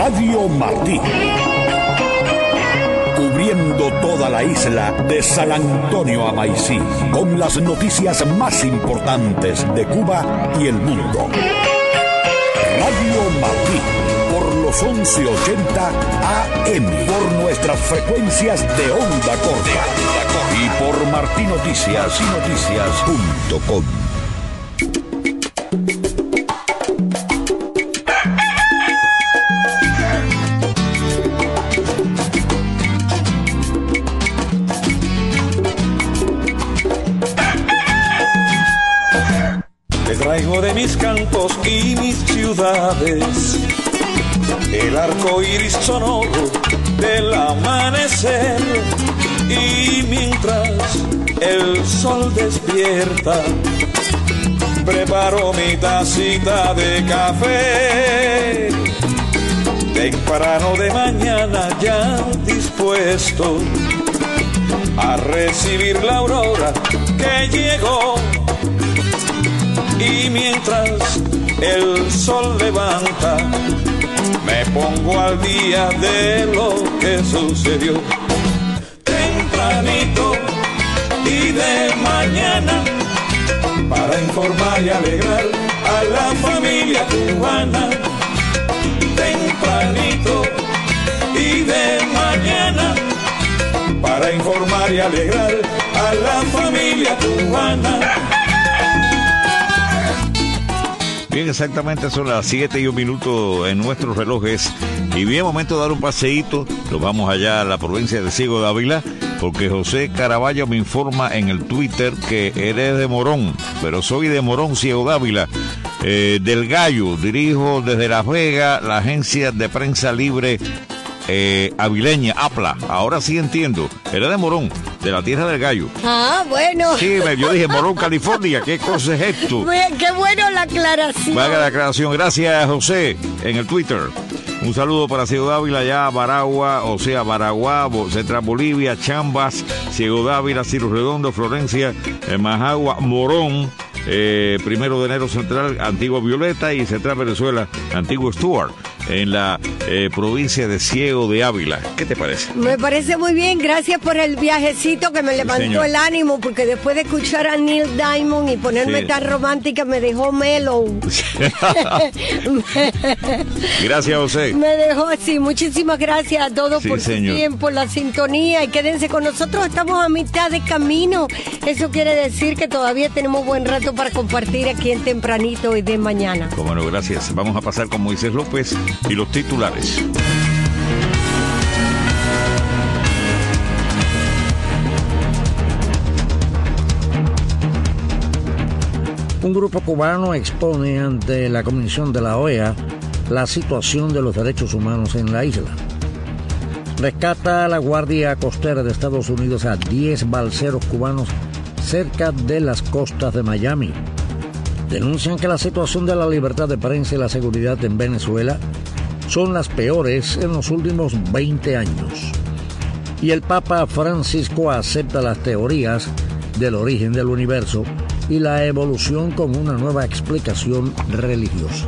Radio Martí. Cubriendo toda la isla de San Antonio a Maicí, con las noticias más importantes de Cuba y el mundo. Radio Martí, por los 1180 AM, por nuestras frecuencias de onda corta y por martinoticias.com. Traigo de mis campos y mis ciudades el arco iris sonoro del amanecer, y mientras el sol despierta preparo mi tacita de café temprano de mañana, ya dispuesto a recibir la aurora que llegó. Y mientras el sol levanta, me pongo al día de lo que sucedió. Tempranito y de mañana, para informar y alegrar a la familia cubana. Tempranito y de mañana, para informar y alegrar a la familia cubana. Bien, exactamente son las 7:01 en nuestros relojes. Y bien, momento de dar un paseíto. Nos vamos allá a la provincia de Ciego de Ávila, porque José Caraballo me informa en el Twitter que eres de Morón, pero soy de Morón, Ciego de Ávila, del Gallo. Dirijo desde Las Vegas la agencia de prensa libre avileña, APLA. Ahora sí entiendo. Eres de Morón, de la tierra del Gallo. Ah, bueno. Sí, yo dije Morón, California. ¿Qué cosa es esto? Qué bueno la aclaración. Vaga la aclaración. Gracias, José, en el Twitter. Un saludo para Ciego de Ávila, ya Baragua, o sea, Baraguá, Central Bolivia, Chambas, Ciego de Ávila, Ciro Redondo, Florencia, Majagua, Morón, 1 de enero Central, Antigua Violeta, y Central Venezuela, Antiguo Stuart, en la provincia de Ciego de Ávila. ¿Qué te parece? Me parece muy bien, gracias por el viajecito que me levantó el ánimo, porque después de escuchar a Neil Diamond y ponerme tan romántica me dejó mellow. Gracias, José. Me dejó así. Muchísimas gracias a todos por su tiempo, la sintonía, y quédense con nosotros, estamos a mitad de camino. Eso quiere decir que todavía tenemos buen rato para compartir aquí en Tempranito y de mañana. Cómo no, gracias. Vamos a pasar con Moisés López y los titulares. Un grupo cubano expone ante la Comisión de la OEA la situación de los derechos humanos en la isla. Rescata a la Guardia Costera de Estados Unidos a 10 balseros cubanos cerca de las costas de Miami. Denuncian que la situación de la libertad de prensa y la seguridad en Venezuela son las peores en los últimos 20 años. Y el Papa Francisco acepta las teorías del origen del universo y la evolución como una nueva explicación religiosa.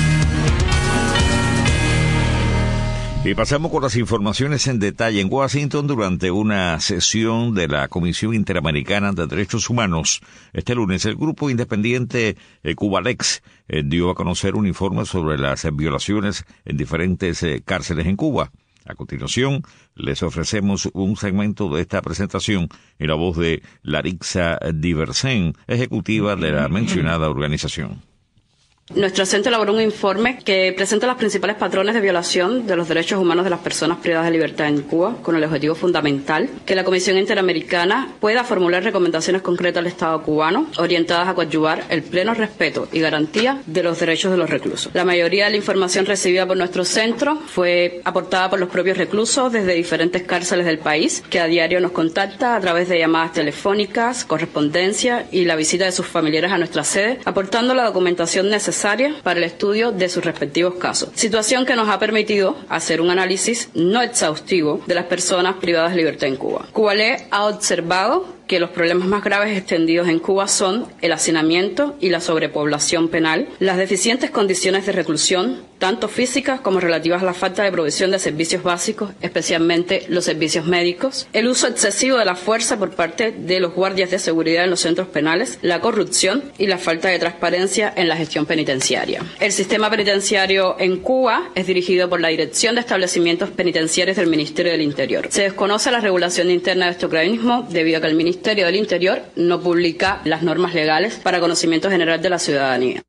Y pasamos con las informaciones en detalle. En Washington, durante una sesión de la Comisión Interamericana de Derechos Humanos, este lunes, el grupo independiente Cubalex dio a conocer un informe sobre las violaciones en diferentes cárceles en Cuba. A continuación, les ofrecemos un segmento de esta presentación en la voz de Larixa Diversen, ejecutiva de la mencionada organización. Nuestro centro elaboró un informe que presenta los principales patrones de violación de los derechos humanos de las personas privadas de libertad en Cuba, con el objetivo fundamental que la Comisión Interamericana pueda formular recomendaciones concretas al Estado cubano orientadas a coadyuvar el pleno respeto y garantía de los derechos de los reclusos. La mayoría de la información recibida por nuestro centro fue aportada por los propios reclusos desde diferentes cárceles del país, que a diario nos contacta a través de llamadas telefónicas, correspondencia y la visita de sus familiares a nuestra sede, aportando la documentación necesaria para el estudio de sus respectivos casos. Situación que nos ha permitido hacer un análisis no exhaustivo de las personas privadas de libertad en Cuba. Cubalex ha observado que los problemas más graves extendidos en Cuba son el hacinamiento y la sobrepoblación penal, las deficientes condiciones de reclusión, tanto físicas como relativas a la falta de provisión de servicios básicos, especialmente los servicios médicos, el uso excesivo de la fuerza por parte de los guardias de seguridad en los centros penales, la corrupción y la falta de transparencia en la gestión penitenciaria. El sistema penitenciario en Cuba es dirigido por la Dirección de Establecimientos Penitenciarios del Ministerio del Interior. Se desconoce la regulación interna de este organismo debido a que el Ministerio del Interior no publica las normas legales para conocimiento general de la ciudadanía.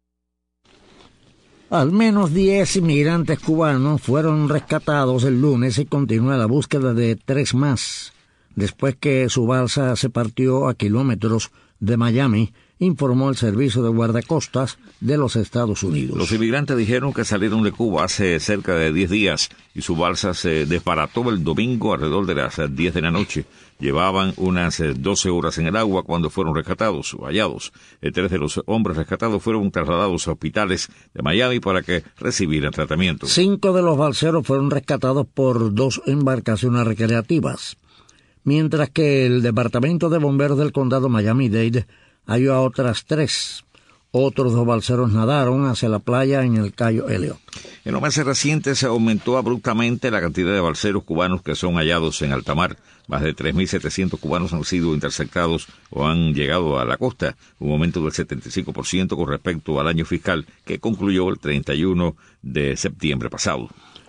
Al menos 10 inmigrantes cubanos fueron rescatados el lunes y continúa la búsqueda de 3 más, después que su balsa se partió a kilómetros de Miami, informó el Servicio de Guardacostas de los Estados Unidos. Los inmigrantes dijeron que salieron de Cuba hace cerca de 10 días y su balsa se desbarató el domingo alrededor de las 10 de la noche. Llevaban unas 12 horas en el agua cuando fueron rescatados o hallados. 3 de los hombres rescatados fueron trasladados a hospitales de Miami para que recibieran tratamiento. 5 de los balseros fueron rescatados por 2 embarcaciones recreativas, mientras que el Departamento de Bomberos del Condado Miami-Dade halló a otras 3. Otros 2 balseros nadaron hacia la playa en el Cayo Elliot. En los meses recientes se aumentó abruptamente la cantidad de balseros cubanos que son hallados en alta mar. Más de 3.700 cubanos han sido interceptados o han llegado a la costa, un aumento del 75% con respecto al año fiscal que concluyó el 31 de septiembre pasado.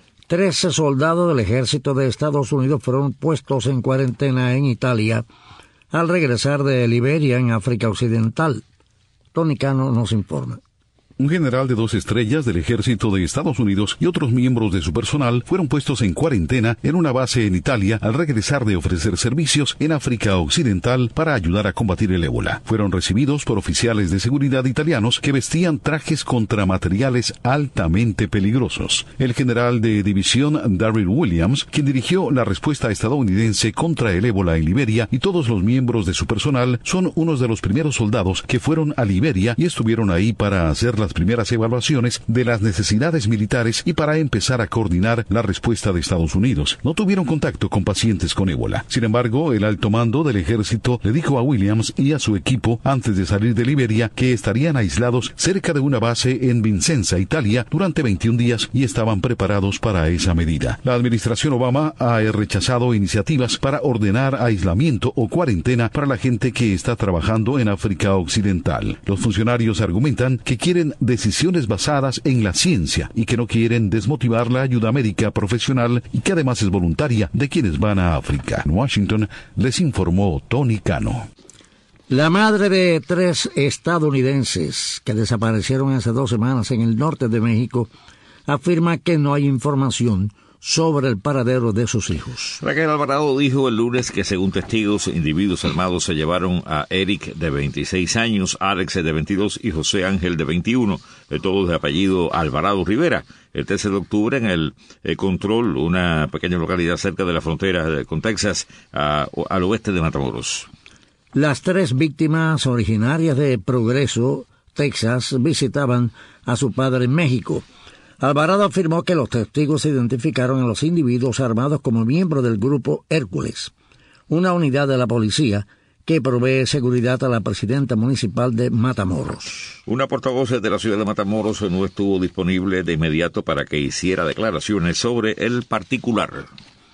13 soldados del ejército de Estados Unidos fueron puestos en cuarentena en Italia al regresar de Liberia en África Occidental. Tony Cano nos informa. Un general de 2 estrellas del ejército de Estados Unidos y otros miembros de su personal fueron puestos en cuarentena en una base en Italia al regresar de ofrecer servicios en África Occidental para ayudar a combatir el ébola. Fueron recibidos por oficiales de seguridad italianos que vestían trajes contra materiales altamente peligrosos. El general de división Darryl Williams, quien dirigió la respuesta estadounidense contra el ébola en Liberia, y todos los miembros de su personal son unos de los primeros soldados que fueron a Liberia y estuvieron ahí para hacer las primeras evaluaciones de las necesidades militares y para empezar a coordinar la respuesta de Estados Unidos. No tuvieron contacto con pacientes con ébola. Sin embargo, el alto mando del ejército le dijo a Williams y a su equipo antes de salir de Liberia que estarían aislados cerca de una base en Vicenza, Italia, durante 21 días y estaban preparados para esa medida. La administración Obama ha rechazado iniciativas para ordenar aislamiento o cuarentena para la gente que está trabajando en África Occidental. Los funcionarios argumentan que quieren decisiones basadas en la ciencia y que no quieren desmotivar la ayuda médica profesional y que además es voluntaria de quienes van a África. En Washington les informó Tony Cano. La madre de 3 estadounidenses que desaparecieron hace 2 semanas en el norte de México afirma que no hay información sobre el paradero de sus hijos. Raquel Alvarado dijo el lunes que, según testigos, individuos armados se llevaron a Eric, de 26 años, Alex, de 22, y José Ángel, de 21, todos de apellido Alvarado Rivera. El 13 de octubre, en el Control, una pequeña localidad cerca de la frontera con Texas, al oeste de Matamoros. Las 3 víctimas originarias de Progreso, Texas, visitaban a su padre en México. Alvarado afirmó que los testigos identificaron a los individuos armados como miembros del grupo Hércules, una unidad de la policía que provee seguridad a la presidenta municipal de Matamoros. Una portavoz de la ciudad de Matamoros no estuvo disponible de inmediato para que hiciera declaraciones sobre el particular.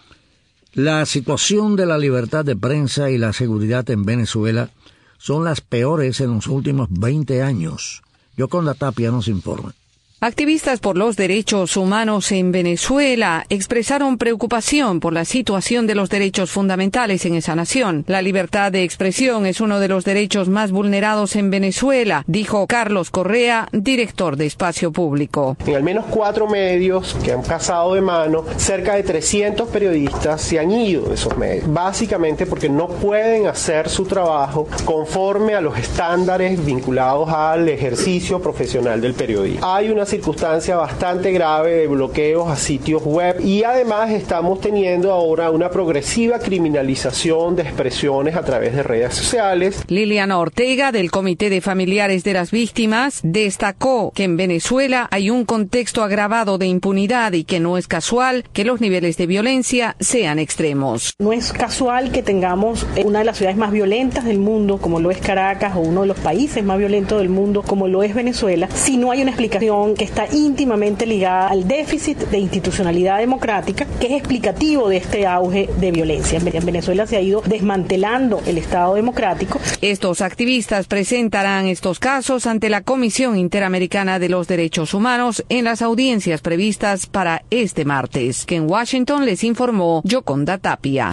La situación de la libertad de prensa y la seguridad en Venezuela son las peores en los últimos 20 años. Yoconda Tapia nos informa. Activistas por los derechos humanos en Venezuela expresaron preocupación por la situación de los derechos fundamentales en esa nación. La libertad de expresión es uno de los derechos más vulnerados en Venezuela, dijo Carlos Correa, director de Espacio Público. En al menos 4 medios que han pasado de mano, cerca de 300 periodistas se han ido de esos medios, básicamente porque no pueden hacer su trabajo conforme a los estándares vinculados al ejercicio profesional del periodismo. Hay una circunstancia bastante grave de bloqueos a sitios web y además estamos teniendo ahora una progresiva criminalización de expresiones a través de redes sociales. Liliana Ortega, del Comité de Familiares de las Víctimas, destacó que en Venezuela hay un contexto agravado de impunidad y que no es casual que los niveles de violencia sean extremos. No es casual que tengamos una de las ciudades más violentas del mundo, como lo es Caracas, o uno de los países más violentos del mundo, como lo es Venezuela, si no hay una explicación que está íntimamente ligada al déficit de institucionalidad democrática, que es explicativo de este auge de violencia. En Venezuela se ha ido desmantelando el Estado democrático. Estos activistas presentarán estos casos ante la Comisión Interamericana de los Derechos Humanos en las audiencias previstas para este martes, que en Washington les informó Yoconda Tapia.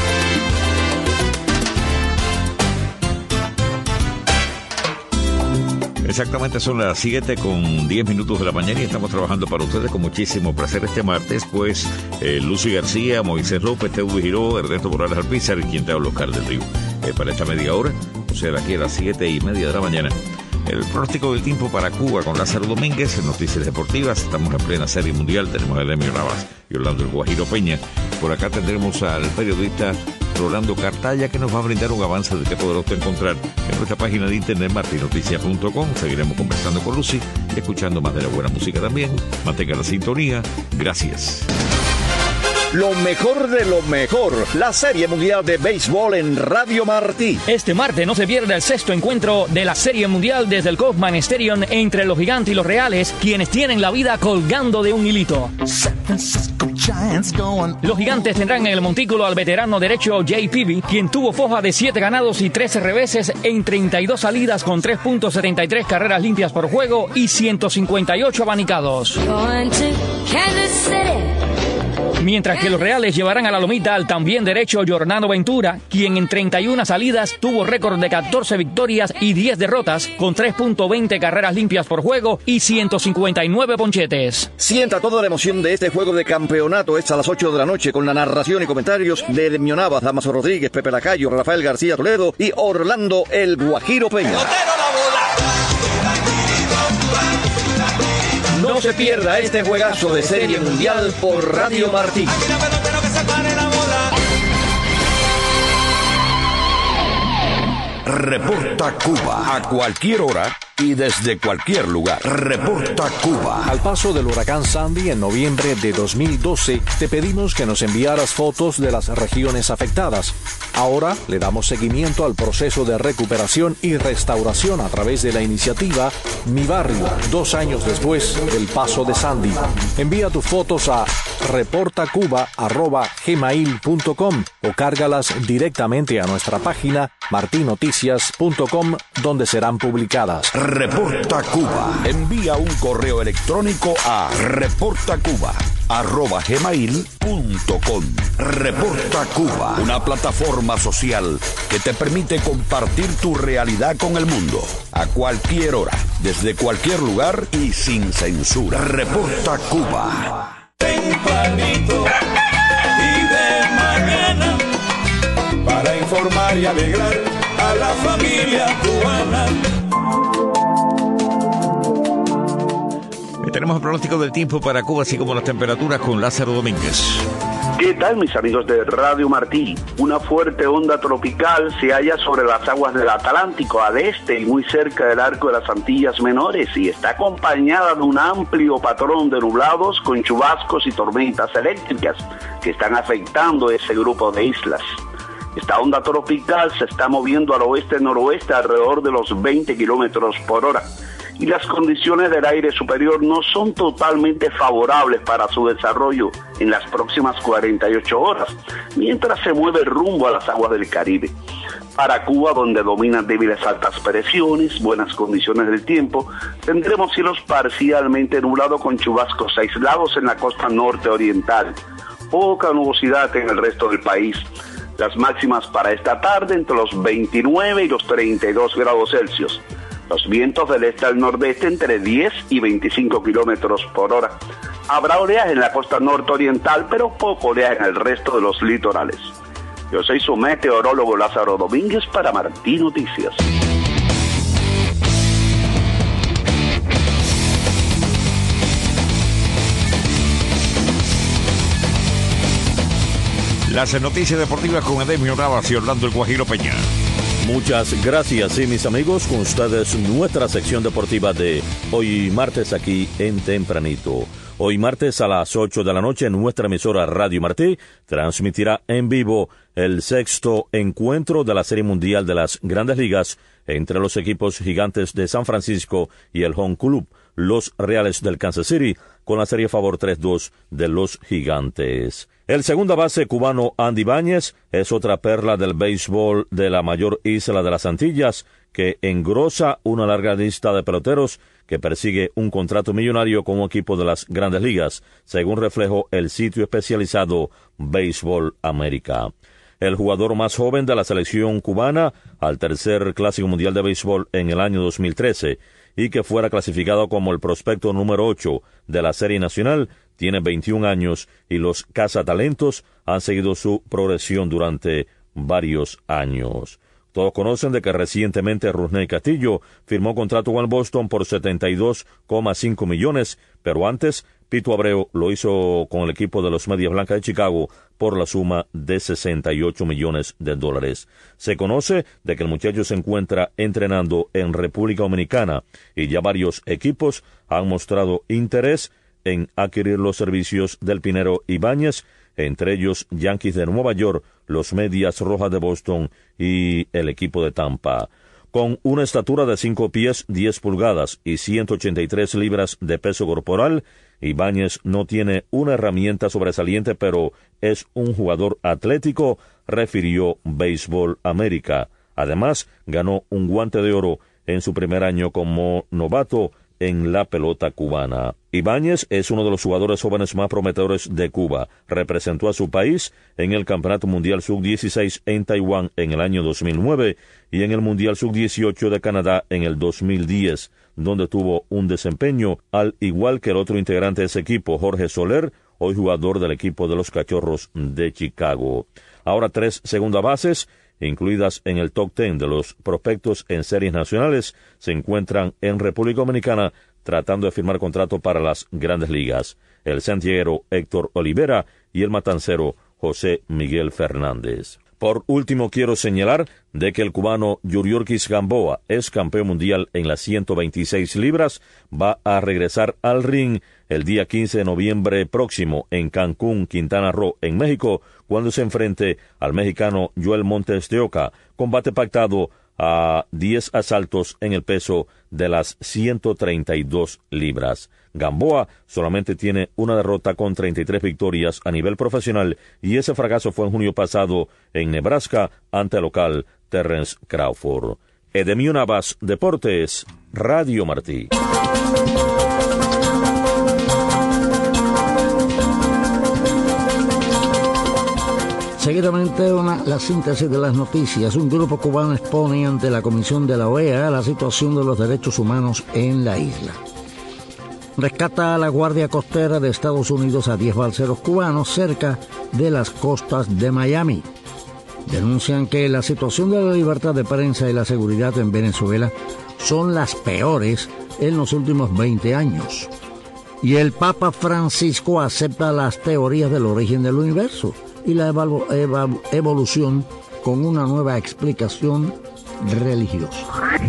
Exactamente, son las 7:10 de la mañana y estamos trabajando para ustedes con muchísimo placer este martes, pues Lucy García, Moisés López, Teudo Giró, Ernesto Morales Alpizar y quien te habla, Oscar del Río. Para esta media hora, o sea, de aquí a las 7:30 de la mañana. El pronóstico del tiempo para Cuba con Lázaro Domínguez, en Noticias Deportivas. Estamos en plena Serie Mundial, tenemos a Demio Navas y Orlando El Guajiro Peña. Por acá tendremos al periodista Rolando Cartaya, que nos va a brindar un avance de qué podrá usted encontrar en nuestra página de internet martinoticias.com. Seguiremos conversando con Lucy y escuchando más de la buena música también. Mantenga la sintonía. Gracias. Lo mejor de lo mejor, la Serie Mundial de Béisbol en Radio Martí. Este martes no se pierde el sexto encuentro de la Serie Mundial desde el Kauffman Stadium entre los Gigantes y los Reales, quienes tienen la vida colgando de un hilito. Los Gigantes tendrán en el montículo al veterano derecho Jay Peavy, quien tuvo foja de 7 ganados y 13 reveses en 32 salidas con 3.73 carreras limpias por juego y 158 abanicados. Mientras que los Reales llevarán a la lomita al también derecho Yornano Ventura, quien en 31 salidas tuvo récord de 14 victorias y 10 derrotas, con 3.20 carreras limpias por juego y 159 ponchetes. Sienta toda la emoción de este juego de campeonato. Es a las 8 de la noche con la narración y comentarios de Demio Navas, Damaso Rodríguez, Pepe Lacayo, Rafael García Toledo y Orlando El Guajiro Peña. No se pierda este juegazo de Serie Mundial por Radio Martí. Reporta Cuba a cualquier hora y desde cualquier lugar. Reporta Cuba. Al paso del huracán Sandy en noviembre de 2012, te pedimos que nos enviaras fotos de las regiones afectadas. Ahora le damos seguimiento al proceso de recuperación y restauración a través de la iniciativa Mi Barrio, 2 años después del paso de Sandy. Envía tus fotos a reportacuba@gmail.com o cárgalas directamente a nuestra página martinoticias.com, donde serán publicadas. Reporta Cuba. Envía un correo electrónico a reportacuba@gmail.com. Reporta Cuba, una plataforma social que te permite compartir tu realidad con el mundo a cualquier hora, desde cualquier lugar y sin censura. Reporta Cuba. Tempranito y de mañana para informar y alegrar a la familia cubana. Y tenemos el pronóstico del tiempo para Cuba, así como las temperaturas, con Lázaro Domínguez. ¿Qué tal, mis amigos de Radio Martí? Una fuerte onda tropical se halla sobre las aguas del Atlántico al este y muy cerca del arco de las Antillas Menores y está acompañada de un amplio patrón de nublados con chubascos y tormentas eléctricas que están afectando ese grupo de islas. Esta onda tropical se está moviendo al oeste-noroeste alrededor de los 20 kilómetros por hora. Y las condiciones del aire superior no son totalmente favorables para su desarrollo en las próximas 48 horas, mientras se mueve rumbo a las aguas del Caribe. Para Cuba, donde dominan débiles altas presiones, buenas condiciones del tiempo, tendremos cielos parcialmente nublados con chubascos aislados en la costa norte oriental. Poca nubosidad en el resto del país. Las máximas para esta tarde entre los 29 y los 32 grados Celsius. Los vientos del este al nordeste entre 10 y 25 kilómetros por hora. Habrá oleaje en la costa norte oriental, pero poco oleaje en el resto de los litorales. Yo soy su meteorólogo Lázaro Domínguez para Martí Noticias. Las noticias deportivas con Edemio Navas y Orlando El Guajiro Peña. Muchas gracias, sí, mis amigos, con ustedes nuestra sección deportiva de hoy martes aquí en Tempranito. Hoy martes a las 8 de la noche nuestra emisora Radio Martí transmitirá en vivo el 6º encuentro de la Serie Mundial de las Grandes Ligas entre los equipos Gigantes de San Francisco y el Home Club, los Reales del Kansas City, con la serie a favor 3-2 de los Gigantes. El segunda base cubano Andy Ibáñez es otra perla del béisbol de la mayor isla de las Antillas, que engrosa una larga lista de peloteros que persigue un contrato millonario con un equipo de las Grandes Ligas, según reflejó el sitio especializado Béisbol América. El jugador más joven de la selección cubana al tercer Clásico Mundial de Béisbol en el año 2013 y que fuera clasificado como el prospecto número 8 de la Serie Nacional, tiene 21 años y los cazatalentos han seguido su progresión durante varios años. Todos conocen de que recientemente Rusney Castillo firmó contrato con el Boston por $72,5 millones, pero antes Pito Abreu lo hizo con el equipo de los Medias Blancas de Chicago por la suma de $68 millones. Se conoce de que el muchacho se encuentra entrenando en República Dominicana y ya varios equipos han mostrado interés en adquirir los servicios del pinero Ibáñez, entre ellos Yankees de Nueva York, los Medias Rojas de Boston y el equipo de Tampa. Con una estatura de 5 pies 10 pulgadas y 183 libras de peso corporal, Ibáñez no tiene una herramienta sobresaliente, pero es un jugador atlético, refirió Béisbol América. Además, ganó un guante de oro en su primer año como novato en la pelota cubana. Ibáñez es uno de los jugadores jóvenes más prometedores de Cuba. Representó a su país en el Campeonato Mundial Sub-16 en Taiwán en el año 2009 y en el Mundial Sub-18 de Canadá en el 2010, donde tuvo un desempeño al igual que el otro integrante de ese equipo, Jorge Soler, hoy jugador del equipo de los Cachorros de Chicago. Ahora 3 segundas bases, incluidas en el top 10 de los prospectos en series nacionales, se encuentran en República Dominicana tratando de firmar contrato para las Grandes Ligas. El santiaguero Héctor Olivera y el matancero José Miguel Fernández. Por último, quiero señalar de que el cubano Yuriorkis Gamboa, ex campeón mundial en las 126 libras, va a regresar al ring el día 15 de noviembre próximo en Cancún, Quintana Roo, en México, cuando se enfrente al mexicano Joel Montes de Oca, combate pactado a 10 asaltos en el peso de las 132 libras. Gamboa solamente tiene una derrota con 33 victorias a nivel profesional y ese fracaso fue en junio pasado en Nebraska ante el local Terrence Crawford. Edemio Navas, Deportes, Radio Martí. Seguidamente, la síntesis de las noticias. Un grupo cubano expone ante la Comisión de la OEA la situación de los derechos humanos en la isla. Rescata a la Guardia Costera de Estados Unidos a 10 balseros cubanos cerca de las costas de Miami. Denuncian que la situación de la libertad de prensa y la seguridad en Venezuela son las peores en los últimos 20 años. Y el Papa Francisco acepta las teorías del origen del universo y la evolución con una nueva explicación religiosa.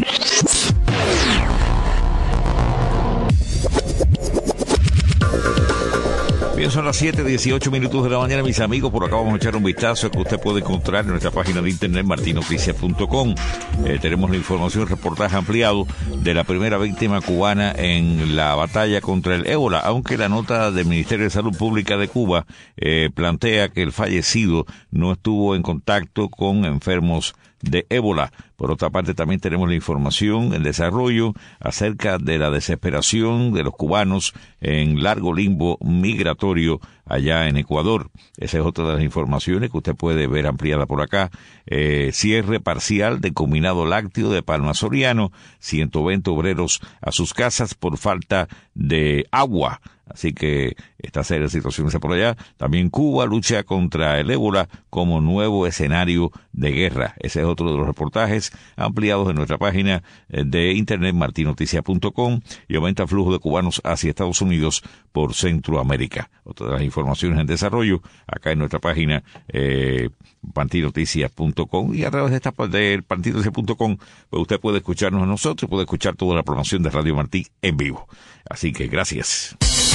Bien, son las 7:18 de la mañana, mis amigos. Por acá vamos a echar un vistazo que usted puede encontrar en nuestra página de internet martinoticias.com. Tenemos la información, reportaje ampliado de la primera víctima cubana en la batalla contra el ébola, aunque la nota del Ministerio de Salud Pública de Cuba plantea que el fallecido no estuvo en contacto con enfermos de ébola. Por otra parte, también tenemos la información en desarrollo acerca de la desesperación de los cubanos en largo limbo migratorio allá en Ecuador. Esa es otra de las informaciones que usted puede ver ampliada por acá. Cierre parcial de combinado lácteo de Palma Soriano, 120 obreros a sus casas por falta de agua. Así que esta seria situación está por allá. También Cuba lucha contra el ébola como nuevo escenario de guerra. Ese es otro de los reportajes ampliados en nuestra página de internet martinoticias.com, y aumenta flujo de cubanos hacia Estados Unidos por Centroamérica. Otra de las informaciones informaciones en desarrollo acá en nuestra página pantinoticias.com, y a través de esta del pantinoticias.com pues usted puede escucharnos a nosotros, puede escuchar toda la programación de Radio Martí en vivo. Así que gracias.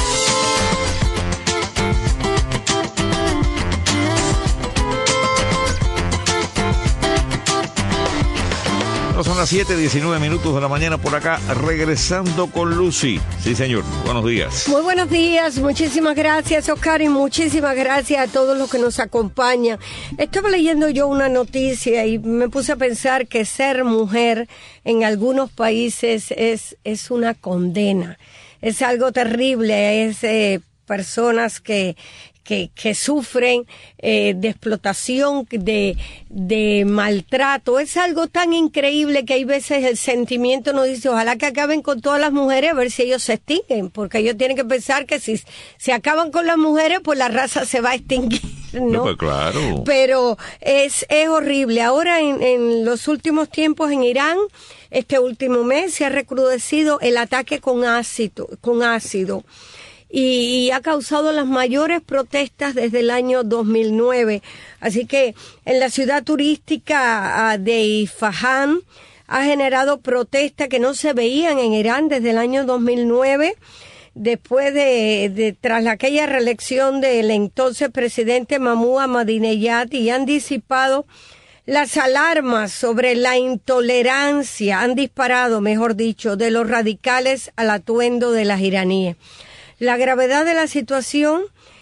Son las 7:19 de la mañana por acá, regresando con Lucy. Sí, señor. Buenos días. Muy buenos días. Muchísimas gracias, Oscar, y muchísimas gracias a todos los que nos acompañan. Estaba leyendo yo una noticia y me puse a pensar que ser mujer en algunos países es una condena. Es algo terrible. Es personas que sufren de explotación, de maltrato. Es algo tan increíble que hay veces el sentimiento nos dice, ojalá que acaben con todas las mujeres, a ver si ellos se extinguen, porque ellos tienen que pensar que si se acaban con las mujeres, pues la raza se va a extinguir, ¿no? Pues claro. Pero es horrible. Ahora en los últimos tiempos en Irán, este último mes, se ha recrudecido el ataque con ácido. Y ha causado las mayores protestas desde el año 2009. Así que en la ciudad turística de Isfahán ha generado protestas que no se veían en Irán desde el año 2009, después tras aquella reelección del entonces presidente Mahmoud Ahmadinejad, y han disipado las alarmas sobre la intolerancia, han disparado, mejor dicho, de los radicales al atuendo de las iraníes. La gravedad de la situación,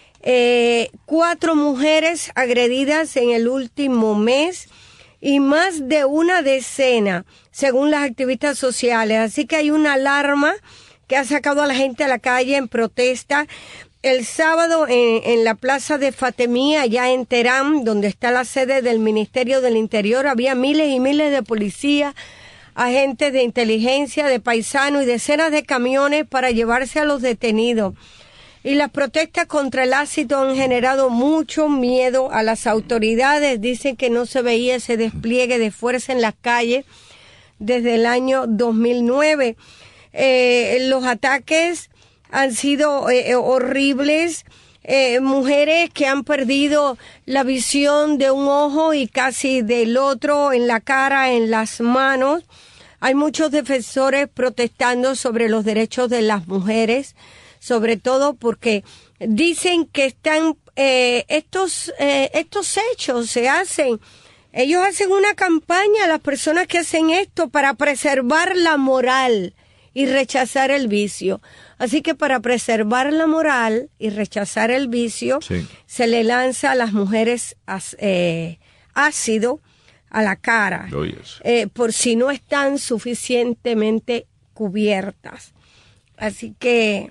4 mujeres agredidas en el último mes y más de una decena, según las activistas sociales. Así que hay una alarma que ha sacado a la gente a la calle en protesta. El sábado en la plaza de Fatemí, allá en Teherán, donde está la sede del Ministerio del Interior, había miles y miles de policías, agentes de inteligencia, de paisanos y decenas de camiones para llevarse a los detenidos. Y las protestas contra el ácido han generado mucho miedo a las autoridades. Dicen que no se veía ese despliegue de fuerza en las calles desde el año 2009. Los ataques han sido horribles. Mujeres que han perdido la visión de un ojo y casi del otro, en la cara, en las manos. Hay muchos defensores protestando sobre los derechos de las mujeres, sobre todo porque dicen que están estos hechos se hacen. Ellos hacen una campaña, las personas que hacen esto, para preservar la moral y rechazar el vicio. Así que para preservar la moral y rechazar el vicio, sí, se le lanza a las mujeres ácido a la cara, por si no están suficientemente cubiertas. Así que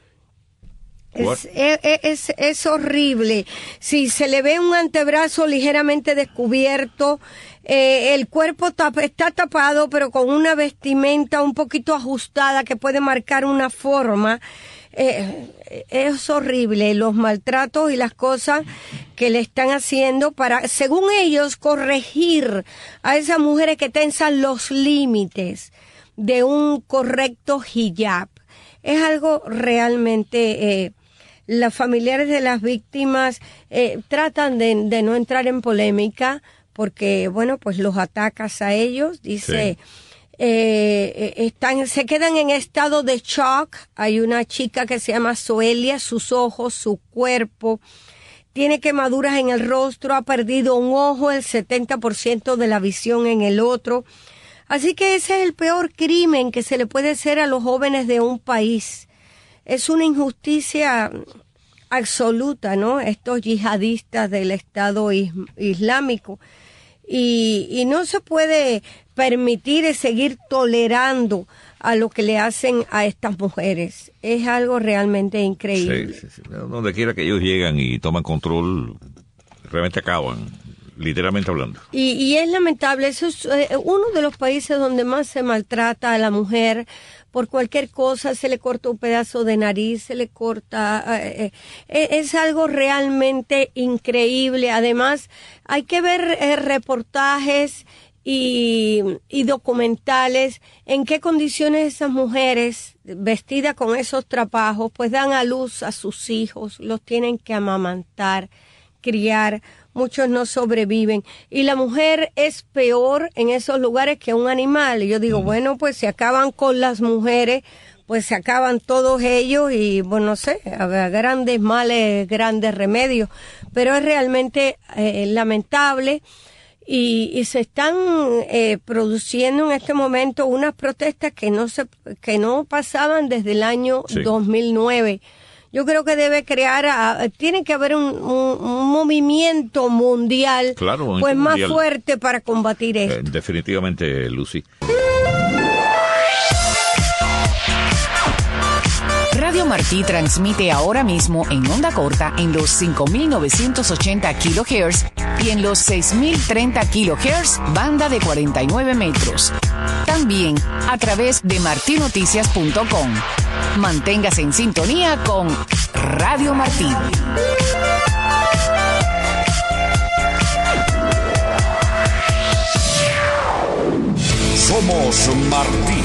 es horrible. Si se le ve un antebrazo ligeramente descubierto, el cuerpo está tapado, pero con una vestimenta un poquito ajustada que puede marcar una forma. Es horrible los maltratos y las cosas que le están haciendo para, según ellos, corregir a esas mujeres que tensan los límites de un correcto hijab. Es algo realmente... Los familiares de las víctimas tratan de no entrar en polémica porque, bueno, pues los atacas a ellos, dice... Sí. Se quedan en estado de shock. Hay una chica que se llama Soelia, sus ojos, su cuerpo, tiene quemaduras en el rostro, ha perdido un ojo, el 70% de la visión en el otro. Así que ese es el peor crimen que se le puede hacer a los jóvenes de un país. Es una injusticia absoluta, ¿no? Estos yihadistas del Estado Islámico. Y no se puede permitir seguir tolerando a lo que le hacen a estas mujeres. Es algo realmente increíble. Sí. Donde quiera que ellos llegan y toman control, realmente acaban, literalmente hablando. Y es lamentable. Eso es uno de los países donde más se maltrata a la mujer. Por cualquier cosa, se le corta un pedazo de nariz, se le corta... es algo realmente increíble. Además, hay que ver reportajes y documentales en qué condiciones esas mujeres vestidas con esos trapajos pues dan a luz a sus hijos, los tienen que amamantar, criar, muchos no sobreviven y la mujer es peor en esos lugares que un animal. Y yo digo, bueno, pues se acaban con las mujeres, pues se acaban todos ellos y, bueno, no sé, a grandes males, grandes remedios, pero es realmente lamentable. Y se están produciendo en este momento unas protestas que no pasaban desde el año 2009. Yo creo que tiene que haber un movimiento mundial, claro, pues mundial, más fuerte para combatir esto. Definitivamente, Lucy. Radio Martí transmite ahora mismo en onda corta en los 5.980 kHz y en los 6.030 kHz, banda de 49 metros. También a través de martinoticias.com. Manténgase en sintonía con Radio Martí. Somos Martí.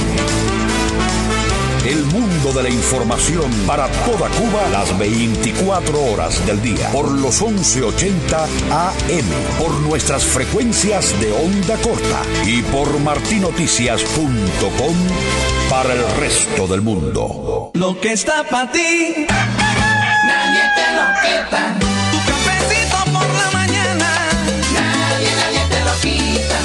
El mundo de la información para toda Cuba las 24 horas del día. Por los 1180 AM. Por nuestras frecuencias de onda corta. Y por martinoticias.com para el resto del mundo. Lo que está para ti, nadie te lo quita. Tu cafecito por la mañana, nadie te lo quita.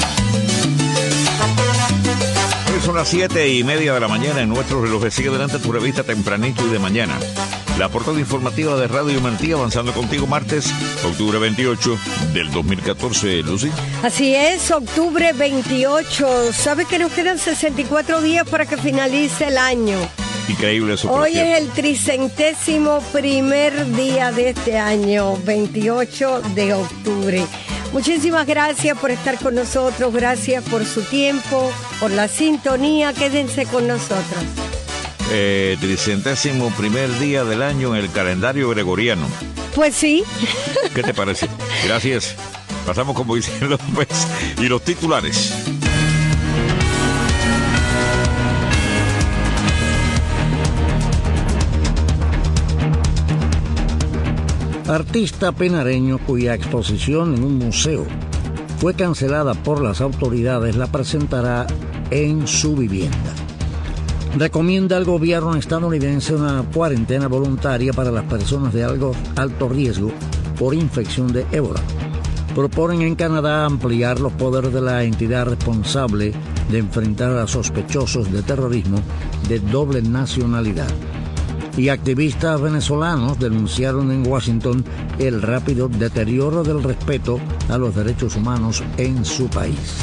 Son las 7:30 de la mañana en nuestro reloj. Sigue adelante tu revista Tempranito y de Mañana. La portada informativa de Radio Martí, avanzando contigo martes, octubre 28 del 2014, Lucy. Así es, octubre 28. ¿Sabe que nos quedan 64 días para que finalice el año? Increíble eso. Hoy es el 301º día de este año, 28 de octubre. Muchísimas gracias por estar con nosotros, gracias por su tiempo, por la sintonía, quédense con nosotros. 301º día del año en el calendario gregoriano. Pues sí. ¿Qué te parece? Gracias. Pasamos con Moisés López y los titulares. Artista penareño cuya exposición en un museo fue cancelada por las autoridades la presentará en su vivienda. Recomienda al gobierno estadounidense una cuarentena voluntaria para las personas de alto riesgo por infección de ébola. Proponen en Canadá ampliar los poderes de la entidad responsable de enfrentar a sospechosos de terrorismo de doble nacionalidad. Y activistas venezolanos denunciaron en Washington el rápido deterioro del respeto a los derechos humanos en su país.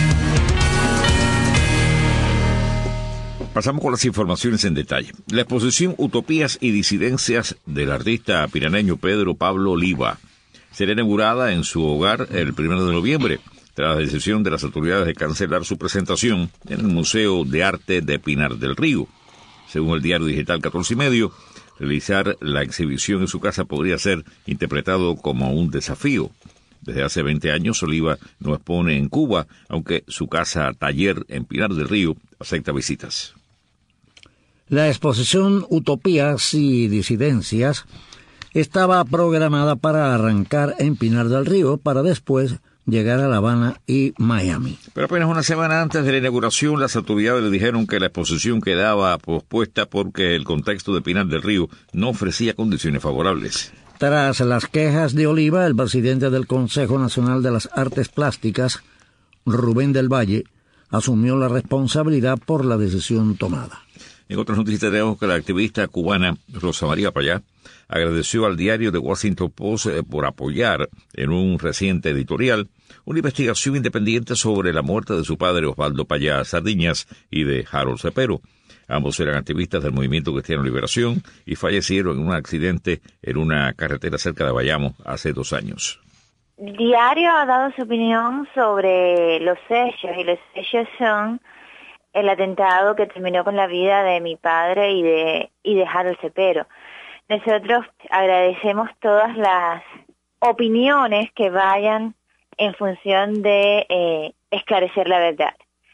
Pasamos con las informaciones en detalle. La exposición Utopías y Disidencias del artista piraneño Pedro Pablo Oliva será inaugurada en su hogar el 1 de noviembre, tras la decisión de las autoridades de cancelar su presentación en el Museo de Arte de Pinar del Río. Según el diario digital 14 y medio, realizar la exhibición en su casa podría ser interpretado como un desafío. Desde hace 20 años, Oliva no expone en Cuba, aunque su casa taller en Pinar del Río acepta visitas. La exposición Utopías y Disidencias estaba programada para arrancar en Pinar del Río para después llegar a La Habana y Miami. Pero apenas una semana antes de la inauguración, las autoridades le dijeron que la exposición quedaba pospuesta porque el contexto de Pinar del Río no ofrecía condiciones favorables. Tras las quejas de Oliva, el presidente del Consejo Nacional de las Artes Plásticas, Rubén del Valle, asumió la responsabilidad por la decisión tomada. En otras noticias tenemos que la activista cubana Rosa María Payá agradeció al diario The Washington Post por apoyar en un reciente editorial una investigación independiente sobre la muerte de su padre Osvaldo Payá Sardiñas y de Harold Cepero. Ambos eran activistas del Movimiento Cristiano Liberación y fallecieron en un accidente en una carretera cerca de Bayamo hace 2 años. El diario ha dado su opinión sobre los hechos, y los hechos son el atentado que terminó con la vida de mi padre y de Harold Cepero. Nosotros agradecemos todas las opiniones que vayan en función de esclarecer la verdad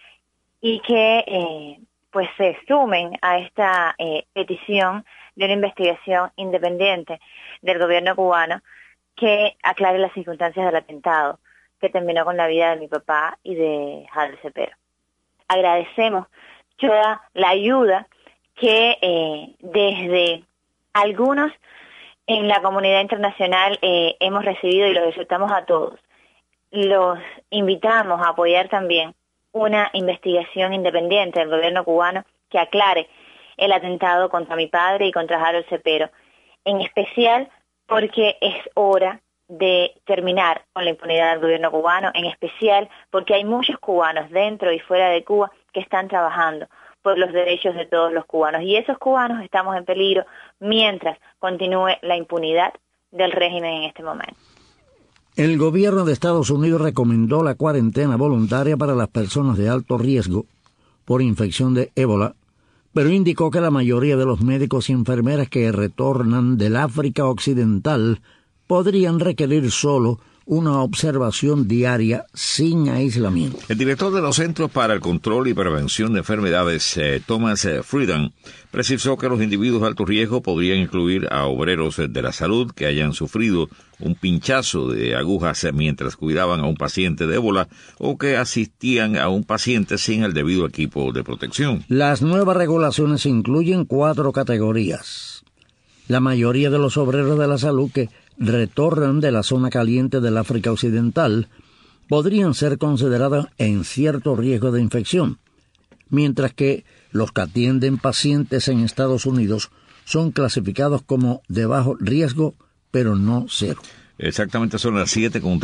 y que pues se sumen a esta petición de una investigación independiente del gobierno cubano que aclare las circunstancias del atentado que terminó con la vida de mi papá y de Harold Cepero. Agradecemos toda la ayuda que desde algunos en la comunidad internacional hemos recibido y los exhortamos a todos. Los invitamos a apoyar también una investigación independiente del gobierno cubano que aclare el atentado contra mi padre y contra Harold Cepero, en especial porque es hora de terminar con la impunidad del gobierno cubano, en especial porque hay muchos cubanos dentro y fuera de Cuba que están trabajando por los derechos de todos los cubanos, y esos cubanos estamos en peligro mientras continúe la impunidad del régimen en este momento. El gobierno de Estados Unidos recomendó la cuarentena voluntaria para las personas de alto riesgo por infección de ébola, pero indicó que la mayoría de los médicos y enfermeras que retornan del África Occidental podrían requerir solo una observación diaria sin aislamiento. El director de los Centros para el Control y Prevención de Enfermedades, Thomas Frieden, precisó que los individuos de alto riesgo podrían incluir a obreros de la salud que hayan sufrido un pinchazo de agujas mientras cuidaban a un paciente de ébola o que asistían a un paciente sin el debido equipo de protección. Las nuevas regulaciones incluyen 4 categorías. La mayoría de los obreros de la salud que retornan de la zona caliente del África Occidental podrían ser considerados en cierto riesgo de infección, mientras que los que atienden pacientes en Estados Unidos son clasificados como de bajo riesgo, pero no cero. Exactamente, son las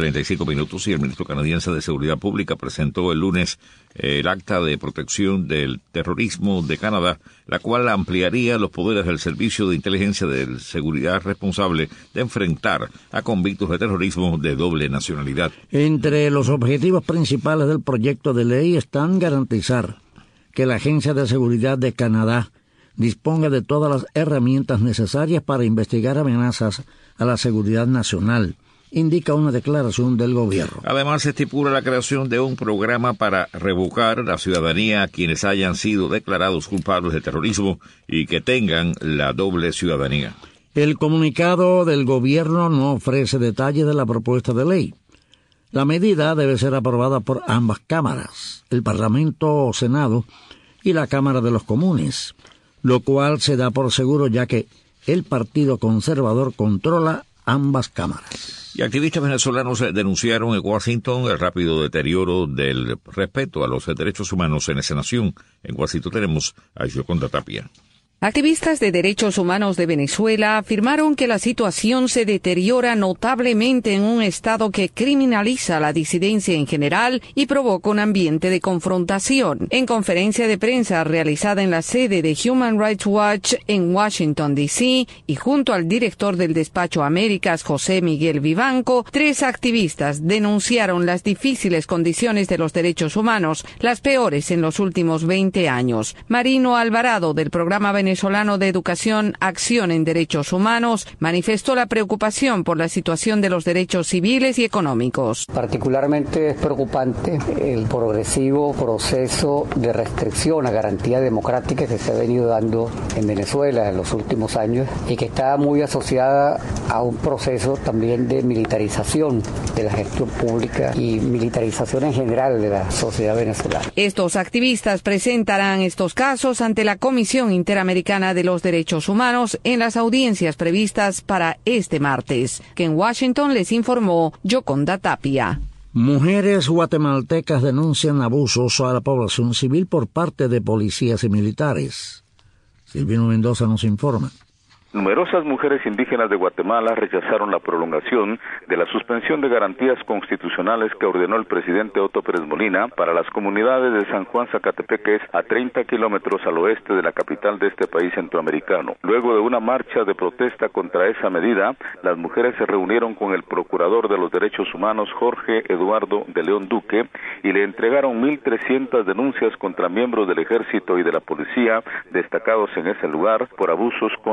7:35 y el ministro canadiense de Seguridad Pública presentó el lunes el Acta de Protección del Terrorismo de Canadá, la cual ampliaría los poderes del Servicio de Inteligencia de Seguridad responsable de enfrentar a convictos de terrorismo de doble nacionalidad. Entre los objetivos principales del proyecto de ley están garantizar que la Agencia de Seguridad de Canadá disponga de todas las herramientas necesarias para investigar amenazas a la seguridad nacional, indica una declaración del gobierno. Además, se estipula la creación de un programa para revocar la ciudadanía a quienes hayan sido declarados culpables de terrorismo y que tengan la doble ciudadanía. El comunicado del gobierno no ofrece detalles de la propuesta de ley. La medida debe ser aprobada por ambas cámaras, el Parlamento o Senado y la Cámara de los Comunes, lo cual se da por seguro ya que el Partido Conservador controla ambas cámaras. Y activistas venezolanos denunciaron en Washington el rápido deterioro del respeto a los derechos humanos en esa nación. En Washington tenemos a Yoconda Tapia. Activistas de derechos humanos de Venezuela afirmaron que la situación se deteriora notablemente en un estado que criminaliza la disidencia en general y provoca un ambiente de confrontación. En conferencia de prensa realizada en la sede de Human Rights Watch en Washington, D.C., y junto al director del despacho Américas, José Miguel Vivanco, 3 activistas denunciaron las difíciles condiciones de los derechos humanos, las peores en los últimos 20 años. Marino Alvarado, del programa venezolano de educación Acción en Derechos Humanos, manifestó la preocupación por la situación de los derechos civiles y económicos. Particularmente es preocupante el progresivo proceso de restricción a garantía democrática que se ha venido dando en Venezuela en los últimos años y que está muy asociada a un proceso también de militarización de la gestión pública y militarización en general de la sociedad venezolana. Estos activistas presentarán estos casos ante la Comisión Interamericana de los Derechos Humanos en las audiencias previstas para este martes, que en Washington les informó Yoconda Tapia. Mujeres guatemaltecas denuncian abusos a la población civil por parte de policías y militares. Silvino Mendoza nos informa. Numerosas mujeres indígenas de Guatemala rechazaron la prolongación de la suspensión de garantías constitucionales que ordenó el presidente Otto Pérez Molina para las comunidades de San Juan Zacatepeques, a 30 kilómetros al oeste de la capital de este país centroamericano. Luego de una marcha de protesta contra esa medida, las mujeres se reunieron con el procurador de los derechos humanos, Jorge Eduardo de León Duque, y le entregaron 1.300 denuncias contra miembros del ejército y de la policía destacados en ese lugar por abusos contra la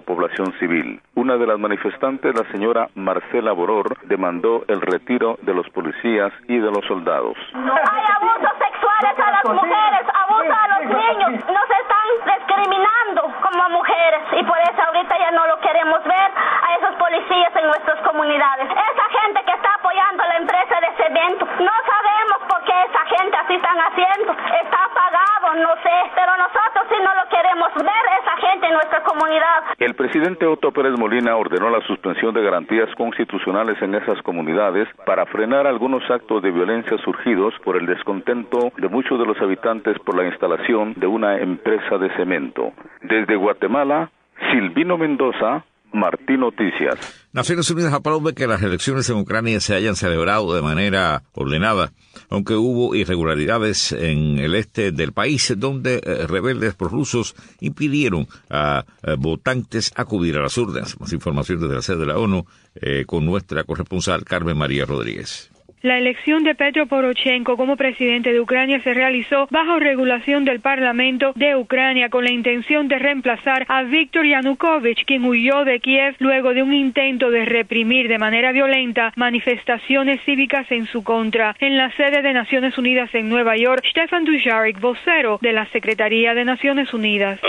población civil. Una de las manifestantes, la señora Marcela Boror, demandó el retiro de los policías y de los soldados. Hay abusos sexuales a las mujeres, abusos a los niños, nos están discriminando como mujeres y por eso ahorita ya no lo queremos ver a esos policías en nuestras comunidades. Esa gente que está apoyando a la empresa de cemento, no sabemos por qué esa gente así están haciendo, está pagado, no sé, pero nosotros sí no lo queremos ver esa gente en nuestra comunidad. El presidente Otto Pérez Molina ordenó la suspensión de garantías constitucionales en esas comunidades para frenar algunos actos de violencia surgidos por el descontento de muchos de los habitantes por la instalación de una empresa de cemento. Desde Guatemala, Silvino Mendoza, Martí Noticias. Naciones Unidas aplaude que las elecciones en Ucrania se hayan celebrado de manera ordenada, aunque hubo irregularidades en el este del país, donde rebeldes prorrusos impidieron a votantes acudir a las urnas. Más información desde la sede de la ONU con nuestra corresponsal Carmen María Rodríguez. La elección de Petro Poroshenko como presidente de Ucrania se realizó bajo regulación del Parlamento de Ucrania con la intención de reemplazar a Viktor Yanukovych, quien huyó de Kiev luego de un intento de reprimir de manera violenta manifestaciones cívicas en su contra. En la sede de Naciones Unidas en Nueva York, Stefan Dujarric, vocero de la Secretaría de Naciones Unidas.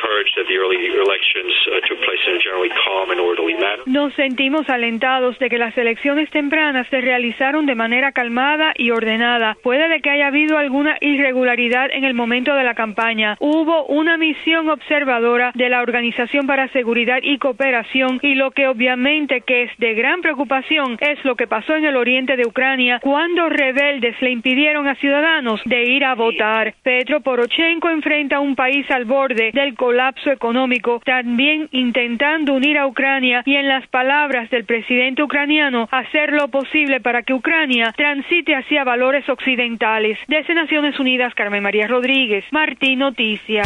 Nos sentimos alentados de que las elecciones tempranas se realizaron de manera calmada y ordenada. Puede de que haya habido alguna irregularidad en el momento de la campaña. Hubo una misión observadora de la Organización para Seguridad y Cooperación y lo que obviamente que es de gran preocupación es lo que pasó en el oriente de Ucrania cuando rebeldes le impidieron a ciudadanos de ir a votar. Petro Poroshenko enfrenta a un país al borde del colapso económico, también intentando unir a Ucrania y, en las palabras del presidente ucraniano, hacer lo posible para que Ucrania transite hacia valores occidentales. Desde Naciones Unidas, Carmen María Rodríguez, Martí Noticias.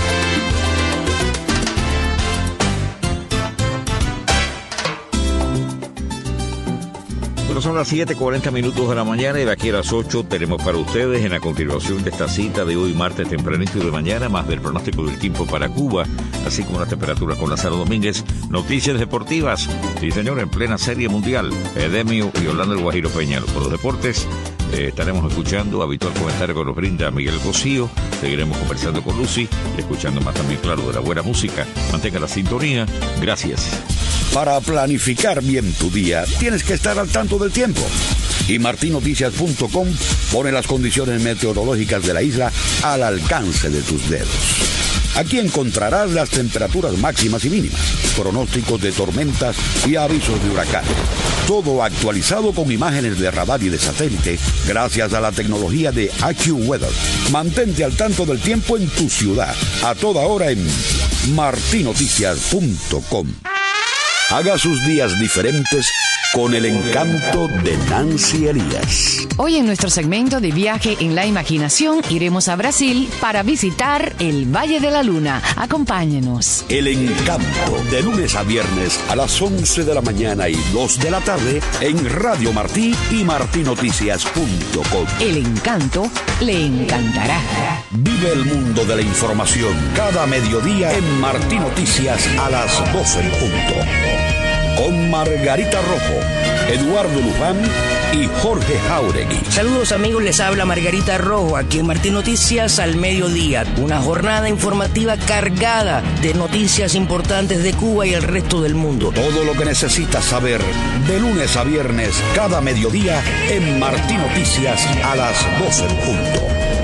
Bueno, son las 7:40 de la mañana y de aquí a las 8 tenemos para ustedes en la continuación de esta cita de hoy martes tempranito de mañana, más del pronóstico del tiempo para Cuba, así como la temperatura con Lázaro Domínguez, noticias deportivas, sí señor, en plena serie mundial, Edemio y Orlando el Guajiro Peña. Por los deportes estaremos escuchando habitual comentario que nos brinda Miguel Cosío, seguiremos conversando con Lucy y escuchando más también, claro, de la buena música. Mantenga la sintonía, gracias. Para planificar bien tu día, tienes que estar al tanto del tiempo. Y martinoticias.com pone las condiciones meteorológicas de la isla al alcance de tus dedos. Aquí encontrarás las temperaturas máximas y mínimas, pronósticos de tormentas y avisos de huracanes. Todo actualizado con imágenes de radar y de satélite gracias a la tecnología de AccuWeather. Mantente al tanto del tiempo en tu ciudad, a toda hora en martinoticias.com. Haga sus días diferentes con el encanto de Nancy Elías. Hoy en nuestro segmento de Viaje en la Imaginación iremos a Brasil para visitar el Valle de la Luna. Acompáñenos. El encanto, de lunes a viernes a las 11 de la mañana y 2 de la tarde en Radio Martí y martinoticias.com. El encanto le encantará. Vive el mundo de la información cada mediodía en Martí Noticias a las 12 en punto. Con Margarita Rojo, Eduardo Luján y Jorge Jauregui. Saludos amigos, les habla Margarita Rojo aquí en Martí Noticias al mediodía. Una jornada informativa cargada de noticias importantes de Cuba y el resto del mundo. Todo lo que necesitas saber de lunes a viernes cada mediodía en Martí Noticias a las 12 en punto.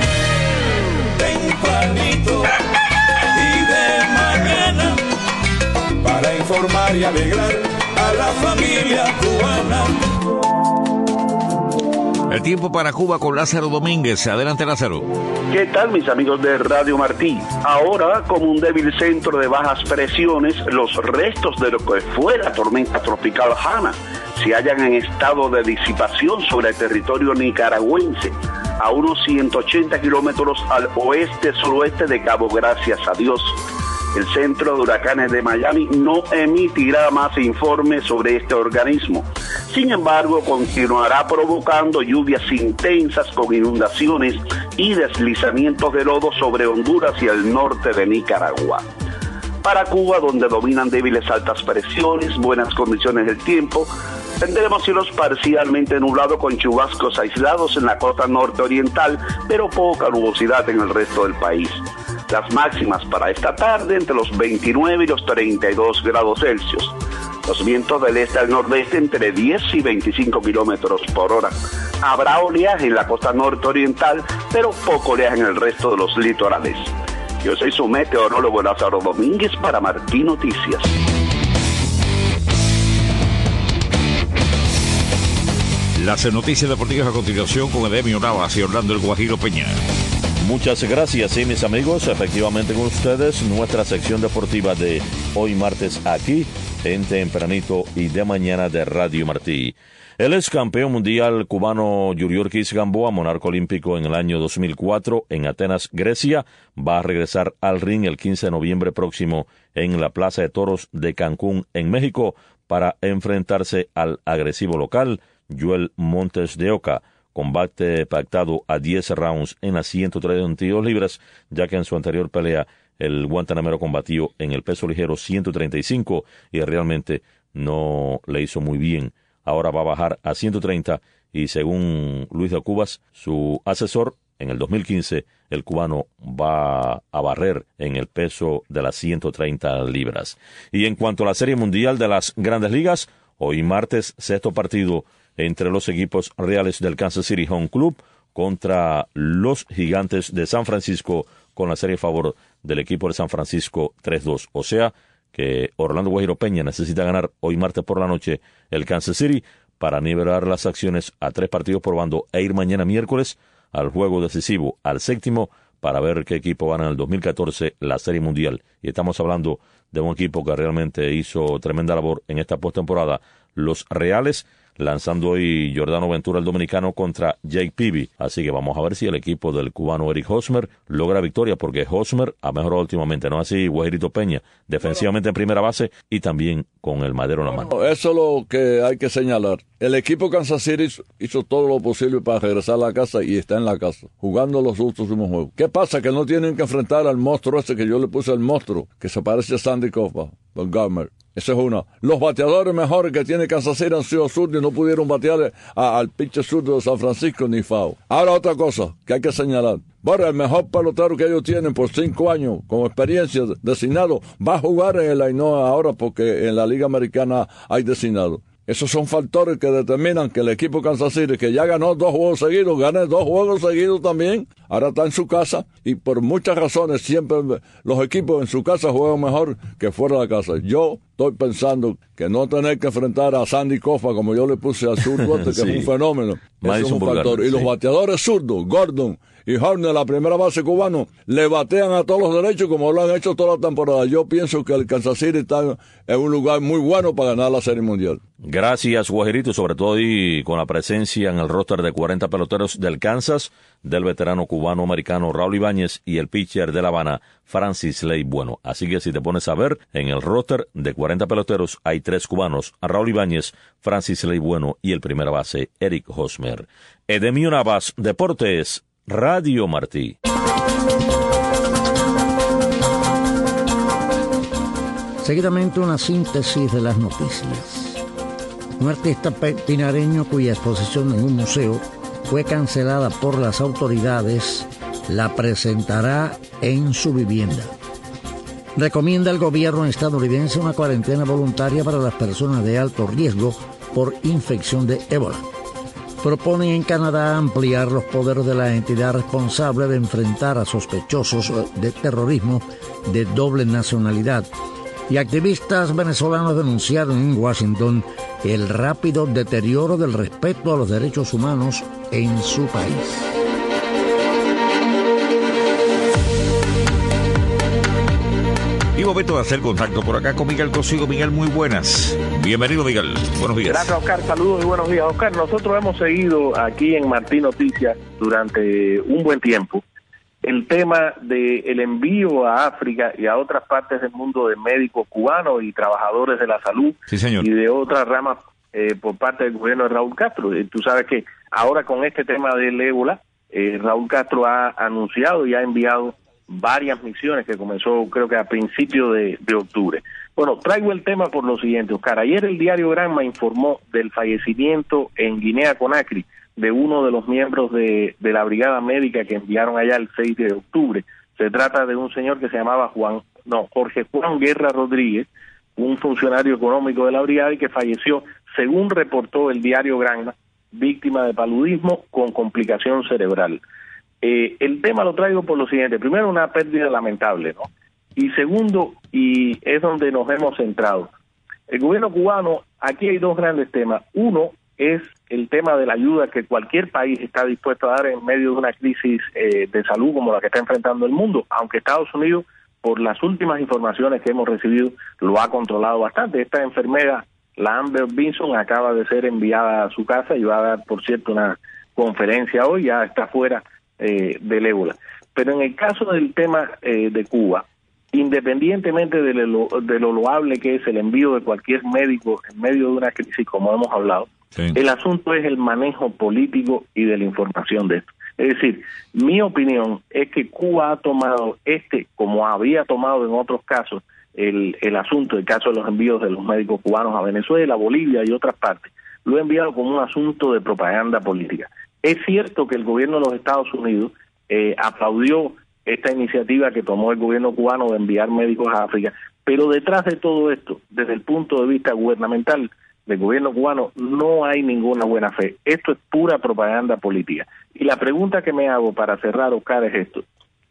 Tempranito y de mañana para informar y alegrar a la familia cubana. El tiempo para Cuba con Lázaro Domínguez. Adelante, Lázaro. ¿Qué tal, mis amigos de Radio Martí? Ahora, como un débil centro de bajas presiones, los restos de lo que fue la tormenta tropical Hanna se hallan en estado de disipación sobre el territorio nicaragüense, a unos 180 kilómetros al oeste-suroeste de Cabo Gracias a Dios. El Centro de Huracanes de Miami no emitirá más informes sobre este organismo. Sin embargo, continuará provocando lluvias intensas con inundaciones y deslizamientos de lodo sobre Honduras y el norte de Nicaragua. Para Cuba, donde dominan débiles altas presiones, buenas condiciones del tiempo, tendremos cielos parcialmente nublados con chubascos aislados en la costa norte-oriental, pero poca nubosidad en el resto del país. Las máximas para esta tarde entre los 29 y los 32 grados Celsius. Los vientos del este al nordeste entre 10 y 25 kilómetros por hora. Habrá oleaje en la costa norte-oriental, pero poco oleaje en el resto de los litorales. Yo soy su meteorólogo Lázaro Domínguez para Martí Noticias. Las noticias deportivas a continuación con Edemio Navas y Orlando El Guajiro Peña. Muchas gracias, sí, mis amigos. Efectivamente con ustedes, nuestra sección deportiva de hoy martes aquí en Tempranito y de mañana de Radio Martí. El ex campeón mundial cubano Yuriorkis Gamboa, monarca olímpico en el año 2004 en Atenas, Grecia, va a regresar al ring el 15 de noviembre próximo en la Plaza de Toros de Cancún, en México, para enfrentarse al agresivo local Joel Montes de Oca. Combate pactado a 10 rounds en las 132 libras, ya que en su anterior pelea el guantanamero combatió en el peso ligero 135 y realmente no le hizo muy bien. Ahora va a bajar a 130 y según Luis de Cubas, su asesor, en el 2015 el cubano va a barrer en el peso de las 130 libras. Y en cuanto a la Serie Mundial de las Grandes Ligas, hoy martes, sexto partido entre los equipos reales del Kansas City Home Club contra los Gigantes de San Francisco, con la serie a favor del equipo de San Francisco 3-2. O sea que Orlando Guajiro Peña necesita ganar hoy martes por la noche el Kansas City para nivelar las acciones a 3 partidos por bando e ir mañana miércoles al juego decisivo, al séptimo, para ver qué equipo gana en el 2014 la Serie Mundial. Y estamos hablando de un equipo que realmente hizo tremenda labor en esta postemporada, los Reales, lanzando hoy Jordano Ventura, el dominicano, contra Jake Peavy. Así que vamos a ver si el equipo del cubano Eric Hosmer logra victoria, porque Hosmer ha mejorado últimamente, no así Guajirito Peña, defensivamente en primera base y también con el madero en la mano. Eso es lo que hay que señalar. El equipo Kansas City hizo todo lo posible para regresar a la casa y está en la casa, jugando los últimos juegos. ¿Qué pasa? Que no tienen que enfrentar al monstruo ese que yo le puse al monstruo, que se parece a Sandy Koufax, Don Garmer. Esa es una. Los bateadores mejores que tiene Kansas City han sido zurdos y no pudieron batear al pitcher zurdo de San Francisco ni Fao. Ahora otra cosa que hay que señalar. Bueno, el mejor pelotero que ellos tienen por 5 años con experiencia designado va a jugar en el Ainhoa ahora porque en la Liga Americana hay designado. Esos son factores que determinan que el equipo Kansas City, que ya ganó 2 juegos seguidos, gane 2 juegos seguidos también. Ahora está en su casa y por muchas razones siempre los equipos en su casa juegan mejor que fuera de la casa. Yo estoy pensando que no tener que enfrentar a Sandy Koufax como yo le puse al zurdo, que sí, es un fenómeno. Eso es un factor. Y los bateadores zurdos, Gordon y Horner, la primera base cubano, le batean a todos los derechos como lo han hecho toda la temporada. Yo pienso que el Kansas City está en un lugar muy bueno para ganar la Serie Mundial. Gracias, Guajirito, sobre todo y con la presencia en el roster de 40 peloteros del Kansas, del veterano cubano-americano Raúl Ibáñez y el pitcher de La Habana, Francis Ley Bueno. Así que si te pones a ver, en el roster de 40 peloteros hay 3 cubanos, Raúl Ibáñez, Francis Ley Bueno y el primera base, Eric Hosmer. Edemio Navas, Deportes, Radio Martí. Seguidamente una síntesis de las noticias. Un artista pinareño cuya exposición en un museo fue cancelada por las autoridades la presentará en su vivienda. Recomienda al gobierno estadounidense una cuarentena voluntaria para las personas de alto riesgo por infección de ébola. Proponen en Canadá ampliar los poderes de la entidad responsable de enfrentar a sospechosos de terrorismo de doble nacionalidad. Y activistas venezolanos denunciaron en Washington el rápido deterioro del respeto a los derechos humanos en su país. Y momento de hacer contacto por acá con Miguel Cosigo. Miguel, muy buenas. Bienvenido, Miguel. Buenos días. Gracias, Oscar. Saludos y buenos días, Oscar. Nosotros hemos seguido aquí en Martí Noticias durante un buen tiempo el tema del envío a África y a otras partes del mundo de médicos cubanos y trabajadores de la salud, sí, señor, y de otras ramas por parte del gobierno de Raúl Castro. Tú sabes que ahora con este tema del ébola, Raúl Castro ha anunciado y ha enviado varias misiones que comenzó creo que a principios de octubre. Bueno, traigo el tema por lo siguiente, Oscar. Ayer el diario Granma informó del fallecimiento en Guinea-Conakry de uno de los miembros de la brigada médica que enviaron allá el 6 de octubre. Se trata de un señor que se llamaba Jorge Juan Guerra Rodríguez, un funcionario económico de la brigada y que falleció, según reportó el diario Granma, víctima de paludismo con complicación cerebral. El tema lo traigo por lo siguiente. Primero, una pérdida lamentable, ¿no? Y segundo, y es donde nos hemos centrado, el gobierno cubano, aquí hay dos grandes temas. Uno es el tema de la ayuda que cualquier país está dispuesto a dar en medio de una crisis de salud como la que está enfrentando el mundo, aunque Estados Unidos, por las últimas informaciones que hemos recibido, lo ha controlado bastante. Esta enfermera, la Amber Vinson, acaba de ser enviada a su casa y va a dar, por cierto, una conferencia hoy, ya está fuera del ébola. Pero en el caso del tema de Cuba, independientemente de lo loable que es el envío de cualquier médico en medio de una crisis, como hemos hablado, el asunto es el manejo político y de la información de esto. Es decir, mi opinión es que Cuba ha tomado como había tomado en otros casos, el asunto, el caso de los envíos de los médicos cubanos a Venezuela, Bolivia y otras partes, lo ha enviado como un asunto de propaganda política. Es cierto que el gobierno de los Estados Unidos aplaudió esta iniciativa que tomó el gobierno cubano de enviar médicos a África, pero detrás de todo esto, desde el punto de vista gubernamental del gobierno cubano, no hay ninguna buena fe. Esto es pura propaganda política. Y la pregunta que me hago para cerrar, Oscar, es esto.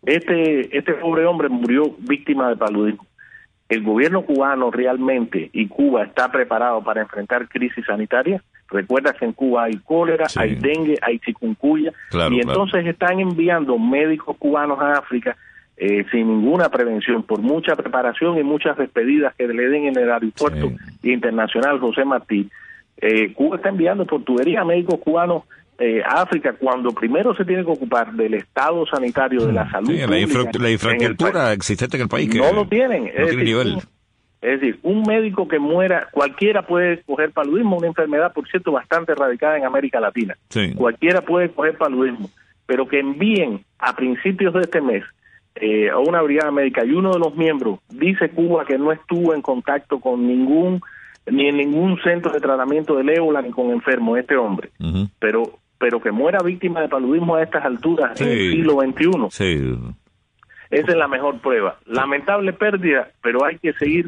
Este pobre hombre murió víctima de paludismo. ¿El gobierno cubano realmente y Cuba está preparado para enfrentar crisis sanitarias? Recuerda que en Cuba hay cólera, hay dengue, hay chikungunya, y entonces están enviando médicos cubanos a África sin ninguna prevención, por mucha preparación y muchas despedidas que le den en el aeropuerto internacional José Martí. Cuba está enviando por tubería médicos cubanos a África, cuando primero se tiene que ocupar del estado sanitario, de la salud pública, la infraestructura existente en el país, que no lo tienen. No tiene nivel. Es decir, un médico que muera, cualquiera puede coger paludismo, una enfermedad, por cierto, bastante radicada en América Latina. Cualquiera puede coger paludismo, pero que envíen a principios de este mes a una brigada médica y uno de los miembros dice Cuba que no estuvo en contacto con ni en ningún centro de tratamiento del ébola ni con enfermos, este hombre, pero que muera víctima de paludismo a estas alturas en el siglo XXI. Esa es la mejor prueba. Lamentable pérdida, pero hay que seguir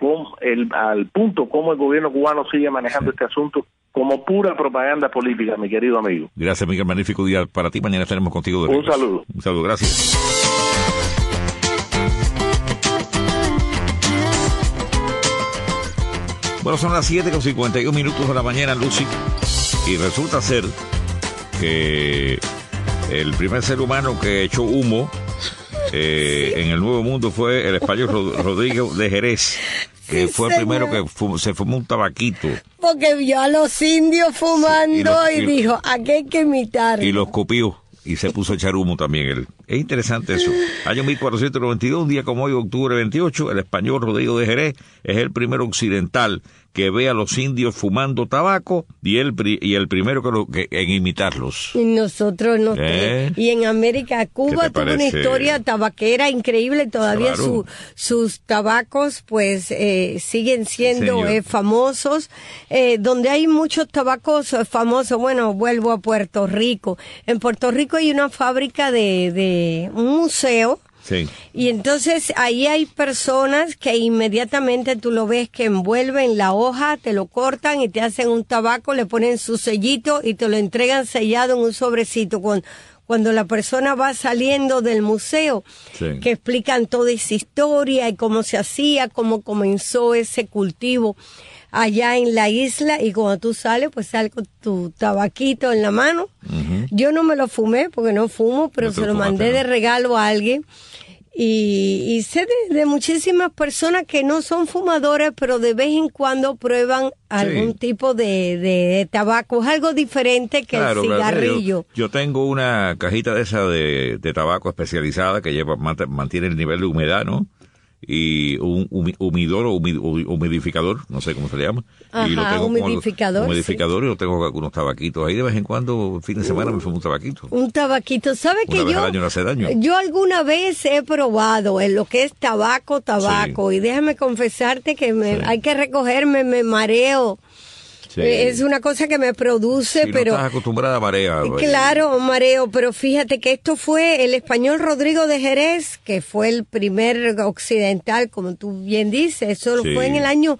al punto como el gobierno cubano sigue manejando este asunto como pura propaganda política, mi querido amigo. Gracias, Miguel. Magnífico día para ti. Mañana estaremos contigo de regreso. Un saludo. Un saludo, gracias. Bueno, son las 7:51 de la mañana, Lucy, y resulta ser que el primer ser humano que echó humo en el Nuevo Mundo fue el español Rodrigo de Jerez, que fue el primero que se fumó un tabaquito. Porque vio a los indios fumando y dijo, aquí hay que imitar. Y los copió y se puso a echar humo también él. Es interesante eso. Año 1492, un día como hoy, octubre 28, el español Rodrigo de Jerez es el primero occidental que ve a los indios fumando tabaco y el primero en imitarlos. Y nosotros no. Y en América, Cuba tuvo una historia tabaquera increíble. Todavía sus tabacos pues siguen siendo famosos. Donde hay muchos tabacos famosos, bueno, vuelvo a Puerto Rico. En Puerto Rico hay una fábrica de un museo. Y entonces ahí hay personas que inmediatamente tú lo ves que envuelven la hoja, te lo cortan y te hacen un tabaco, le ponen su sellito y te lo entregan sellado en un sobrecito cuando la persona va saliendo del museo, que explican toda esa historia y cómo se hacía, cómo comenzó ese cultivo allá en la isla, y cuando tú sales, pues sales con tu tabaquito en la mano. Yo no me lo fumé porque no fumo, pero se lo mandé de regalo a alguien. Y sé de muchísimas personas que no son fumadores, pero de vez en cuando prueban algún tipo de tabaco. Es algo diferente que el cigarrillo. Yo tengo una cajita de esa de tabaco especializada que mantiene el nivel de humedad, ¿no? y un humidor o humidificador, no sé cómo se le llama. Ajá, y lo tengo humidificador. Humidificador, sí. Y lo tengo con algunos tabaquitos. Ahí de vez en cuando, fin de semana, me fumo un tabaquito. Un tabaquito. ¿Sabe que yo alguna vez he probado en lo que es tabaco, sí. Y déjame confesarte que hay que recogerme, me mareo. Sí. Es una cosa que me produce, si pero... no estás acostumbrada a marea. Claro, mareo, pero fíjate que esto fue el español Rodrigo de Jerez, que fue el primer occidental, como tú bien dices, eso fue en el año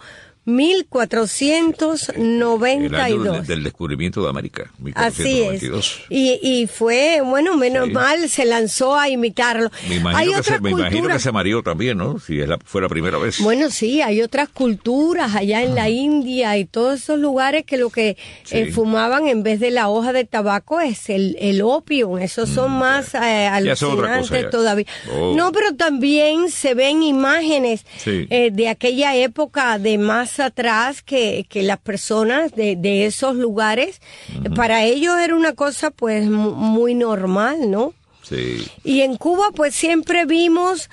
1492. El año del descubrimiento de América. 1492. Así es. Y fue, bueno, menos mal, se lanzó a imitarlo. Me imagino que se mareó también, ¿no? Si fue la primera vez. Bueno, sí, hay otras culturas allá en la India y todos esos lugares que lo que fumaban en vez de la hoja de tabaco es el opio. Esos son más alucinantes todavía. Oh. No, pero también se ven imágenes de aquella época de más atrás que las personas de esos lugares, para ellos era una cosa pues muy normal, ¿no? Sí. Y en Cuba pues siempre vimos,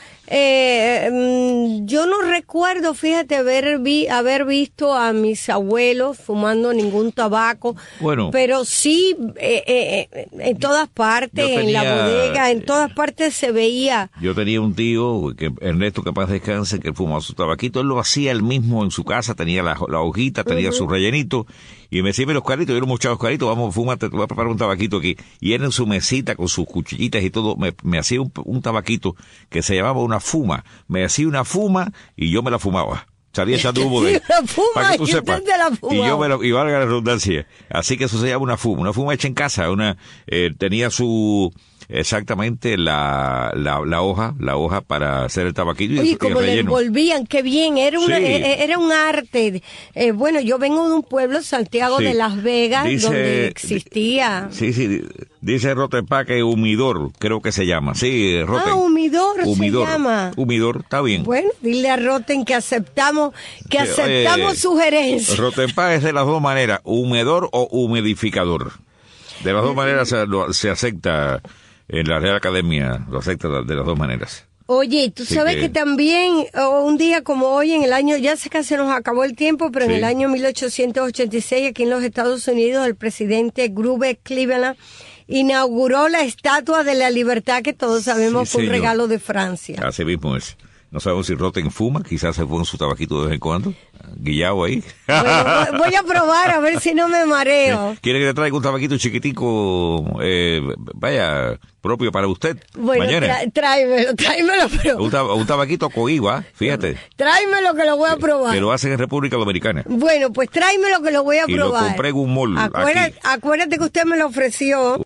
yo no recuerdo, fíjate, haber visto a mis abuelos fumando ningún tabaco, pero sí en todas partes, en la bodega, en todas partes se veía. Yo tenía un tío, Ernesto, que paz descanse, que fumaba su tabaquito, él lo hacía él mismo en su casa, tenía la hojita, tenía su rellenito, y me decía, los caritos, yo era muchos caritos, vamos, fúmate, te voy a preparar un tabaquito aquí. Y él en su mesita con sus cuchillitas y todo, me hacía un tabaquito que se llamaba una fuma. Me hacía una fuma y yo me la fumaba. Salía echando humo de para que tú sepas. Y yo y valga la redundancia. Así que eso se llama una fuma hecha en casa. Tenía su... Exactamente la hoja para hacer el tabaquillo. Y como le envolvían, qué bien, era un arte. Bueno, yo vengo de un pueblo, Santiago de Las Vegas, donde existía. Dice Rotenpa que humidor, creo que se llama. Sí, Roten. Humidor se llama. Humidor, está bien. Bueno, dile a Roten que aceptamos sugerencias. Rotenpa es de las dos maneras, humedor o humidificador. De las dos maneras se acepta. En la Real Academia lo acepta de las dos maneras. Oye, tú sabes que también un día como hoy, en el año, ya casi se nos acabó el tiempo, pero en el año 1886, aquí en los Estados Unidos, el presidente Grover Cleveland inauguró la Estatua de la Libertad, que todos sabemos fue un regalo de Francia. Así mismo es. No sabemos si Roten fuma, quizás se fuma su tabaquito de vez en cuando. Guillao ahí. Bueno, voy a probar a ver si no me mareo. ¿Quiere que le traiga un tabaquito chiquitico, propio para usted? Bueno, mañana? Tráemelo, pero... Un tabaquito cohiba, fíjate. Tráemelo que lo voy a probar. Que lo hacen en República Dominicana. Bueno, pues tráemelo que lo voy a probar. Y lo compré en un mall. Acuérdate que usted me lo ofreció.